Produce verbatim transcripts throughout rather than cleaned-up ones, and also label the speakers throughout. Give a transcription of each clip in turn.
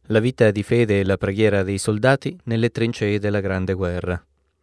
Speaker 1: La vita di fede e la preghiera dei soldati nelle trincee della Grande Guerra.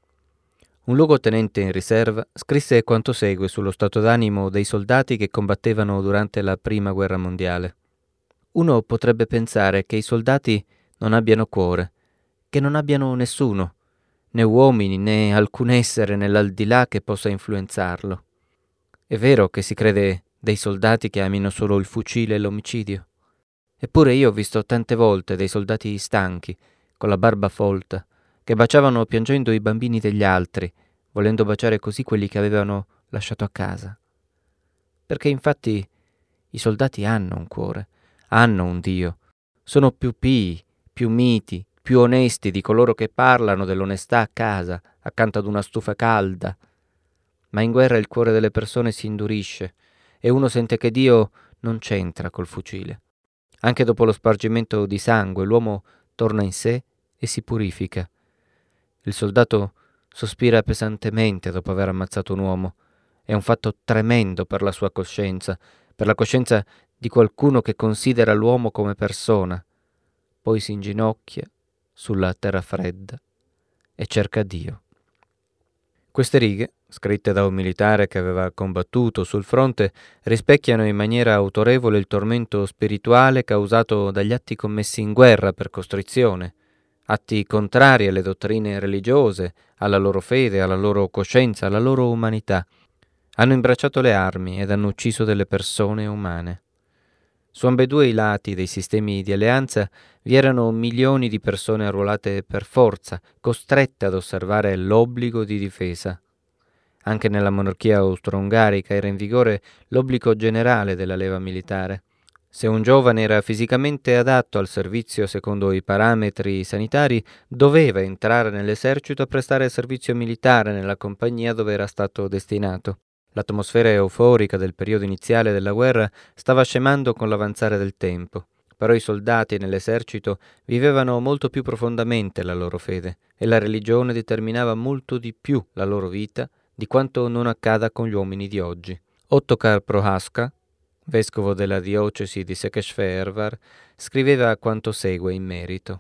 Speaker 1: Un luogotenente in riserva scrisse quanto segue sullo stato d'animo dei soldati che combattevano durante la Prima Guerra Mondiale. Uno potrebbe pensare che i soldati non abbiano cuore, che non abbiano nessuno, né uomini né alcun essere nell'aldilà che possa influenzarlo. È vero che si crede dei soldati che amino solo il fucile e l'omicidio. Eppure io ho visto tante volte dei soldati stanchi, con la barba folta, che baciavano piangendo i bambini degli altri, volendo baciare così quelli che avevano lasciato a casa. Perché infatti i soldati hanno un cuore, hanno un Dio, sono più pii, più miti, più onesti di coloro che parlano dell'onestà a casa, accanto ad una stufa calda. Ma in guerra il cuore delle persone si indurisce e uno sente che Dio non c'entra col fucile. Anche dopo lo spargimento di sangue l'uomo torna in sé e si purifica. Il soldato sospira pesantemente dopo aver ammazzato un uomo. È un fatto tremendo per la sua coscienza, per la coscienza di qualcuno che considera l'uomo come persona. Poi si inginocchia sulla terra fredda e cerca Dio. Queste righe, scritte da un militare che aveva combattuto sul fronte, rispecchiano in maniera autorevole il tormento spirituale causato dagli atti commessi in guerra per costrizione, atti contrari alle dottrine religiose, alla loro fede, alla loro coscienza, alla loro umanità. Hanno imbracciato le armi ed hanno ucciso delle persone umane. Su ambedue i lati dei sistemi di alleanza vi erano milioni di persone arruolate per forza, costrette ad osservare l'obbligo di difesa. Anche nella monarchia austro-ungarica era in vigore l'obbligo generale della leva militare. Se un giovane era fisicamente adatto al servizio secondo i parametri sanitari, doveva entrare nell'esercito a prestare servizio militare nella compagnia dove era stato destinato. L'atmosfera euforica del periodo iniziale della guerra stava scemando con l'avanzare del tempo, però i soldati nell'esercito vivevano molto più profondamente la loro fede e la religione determinava molto di più la loro vita di quanto non accada con gli uomini di oggi. Ottokar Prohaska, vescovo della diocesi di Szekesfehérvár, scriveva quanto segue in merito.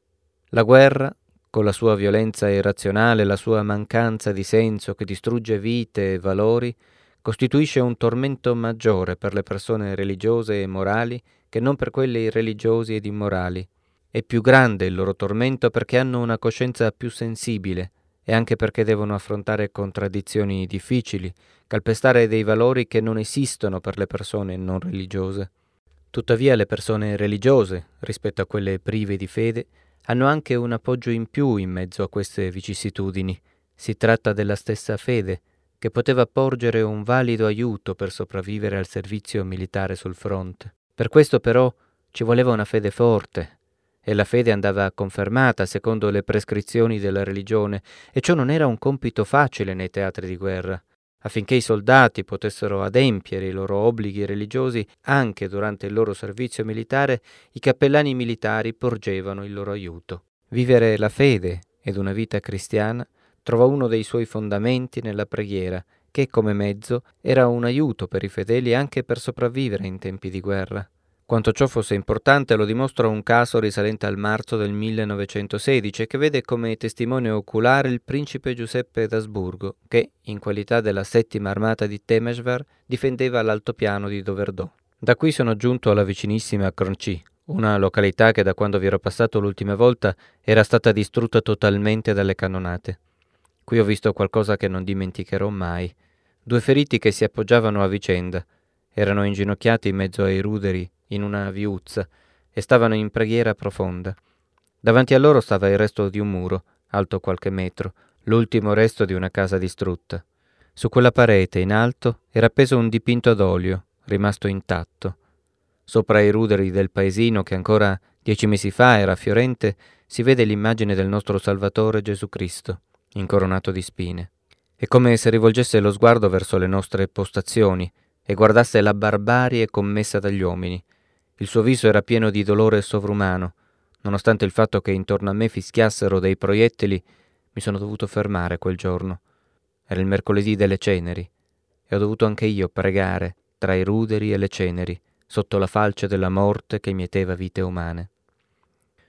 Speaker 1: La guerra, con la sua violenza irrazionale, la sua mancanza di senso che distrugge vite e valori, costituisce un tormento maggiore per le persone religiose e morali che non per quelle irreligiosi ed immorali. È più grande il loro tormento perché hanno una coscienza più sensibile e anche perché devono affrontare contraddizioni difficili, calpestare dei valori che non esistono per le persone non religiose. Tuttavia le persone religiose, rispetto a quelle prive di fede, hanno anche un appoggio in più in mezzo a queste vicissitudini. Si tratta della stessa fede, che poteva porgere un valido aiuto per sopravvivere al servizio militare sul fronte. Per questo però ci voleva una fede forte, e la fede andava confermata secondo le prescrizioni della religione, e ciò non era un compito facile nei teatri di guerra. Affinché i soldati potessero adempiere i loro obblighi religiosi anche durante il loro servizio militare, i cappellani militari porgevano il loro aiuto. Vivere la fede ed una vita cristiana trova uno dei suoi fondamenti nella preghiera, che come mezzo era un aiuto per i fedeli anche per sopravvivere in tempi di guerra. Quanto ciò fosse importante lo dimostra un caso risalente al marzo del millenovecentosedici che vede come testimone oculare il principe Giuseppe d'Asburgo che, in qualità della settima armata di Temesvar, difendeva l'altopiano di Doverdò. Da qui sono giunto alla vicinissima Cronci, una località che da quando vi ero passato l'ultima volta era stata distrutta totalmente dalle cannonate. Qui ho visto qualcosa che non dimenticherò mai. Due feriti che si appoggiavano a vicenda. Erano inginocchiati in mezzo ai ruderi in una viuzza e stavano in preghiera profonda. Davanti a loro stava il resto di un muro, alto qualche metro, l'ultimo resto di una casa distrutta. Su quella parete in alto era appeso un dipinto ad olio, rimasto intatto. Sopra i ruderi del paesino che ancora dieci mesi fa era fiorente, si vede l'immagine del nostro Salvatore Gesù Cristo, incoronato di spine. È come se rivolgesse lo sguardo verso le nostre postazioni e guardasse la barbarie commessa dagli uomini. Il suo viso era pieno di dolore sovrumano. Nonostante il fatto che intorno a me fischiassero dei proiettili, mi sono dovuto fermare quel giorno. Era il mercoledì delle ceneri e ho dovuto anche io pregare tra i ruderi e le ceneri, sotto la falce della morte che mieteva vite umane.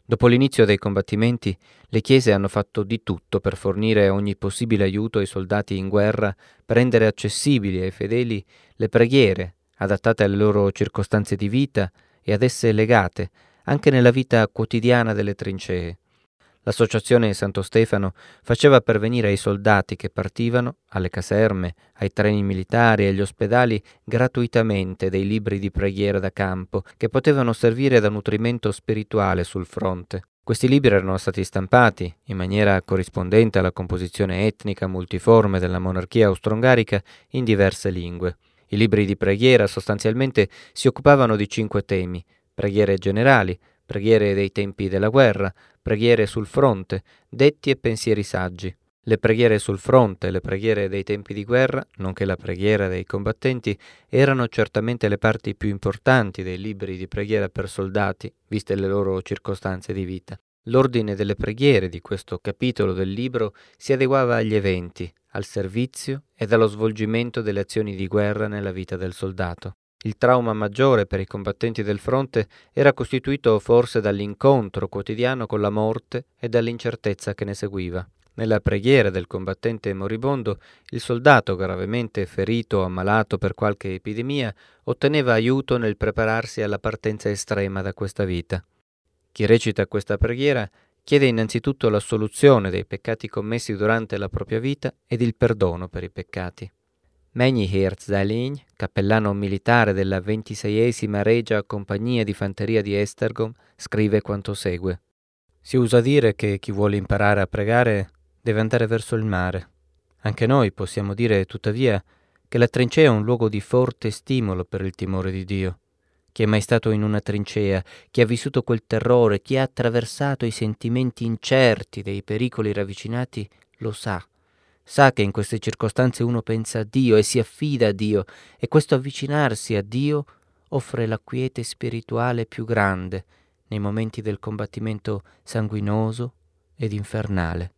Speaker 1: Dopo l'inizio dei combattimenti, le chiese hanno fatto di tutto per fornire ogni possibile aiuto ai soldati in guerra, per rendere accessibili ai fedeli le preghiere, adattate alle loro circostanze di vita e ad esse legate, anche nella vita quotidiana delle trincee. L'associazione Santo Stefano faceva pervenire ai soldati che partivano, alle caserme, ai treni militari e agli ospedali gratuitamente dei libri di preghiera da campo che potevano servire da nutrimento spirituale sul fronte. Questi libri erano stati stampati, in maniera corrispondente alla composizione etnica multiforme della monarchia austro-ungarica, in diverse lingue. I libri di preghiera sostanzialmente si occupavano di cinque temi: preghiere generali, preghiere dei tempi della guerra, preghiere sul fronte, detti e pensieri saggi. Le preghiere sul fronte e le preghiere dei tempi di guerra, nonché la preghiera dei combattenti, erano certamente le parti più importanti dei libri di preghiera per soldati, viste le loro circostanze di vita. L'ordine delle preghiere di questo capitolo del libro si adeguava agli eventi, al servizio ed allo svolgimento delle azioni di guerra nella vita del soldato. Il trauma maggiore per i combattenti del fronte era costituito forse dall'incontro quotidiano con la morte e dall'incertezza che ne seguiva. Nella preghiera del combattente moribondo, il soldato gravemente ferito o ammalato per qualche epidemia otteneva aiuto nel prepararsi alla partenza estrema da questa vita. Chi recita questa preghiera chiede innanzitutto l'assoluzione dei peccati commessi durante la propria vita ed il perdono per i peccati. Meni Herzlin, cappellano militare della ventiseiesima Regia Compagnia di Fanteria di Esztergom, scrive quanto segue. Si usa dire che chi vuole imparare a pregare deve andare verso il mare. Anche noi possiamo dire, tuttavia, che la trincea è un luogo di forte stimolo per il timore di Dio. Chi è mai stato in una trincea, chi ha vissuto quel terrore, chi ha attraversato i sentimenti incerti dei pericoli ravvicinati, lo sa. Sa che in queste circostanze uno pensa a Dio e si affida a Dio, e questo avvicinarsi a Dio offre la quiete spirituale più grande nei momenti del combattimento sanguinoso ed infernale.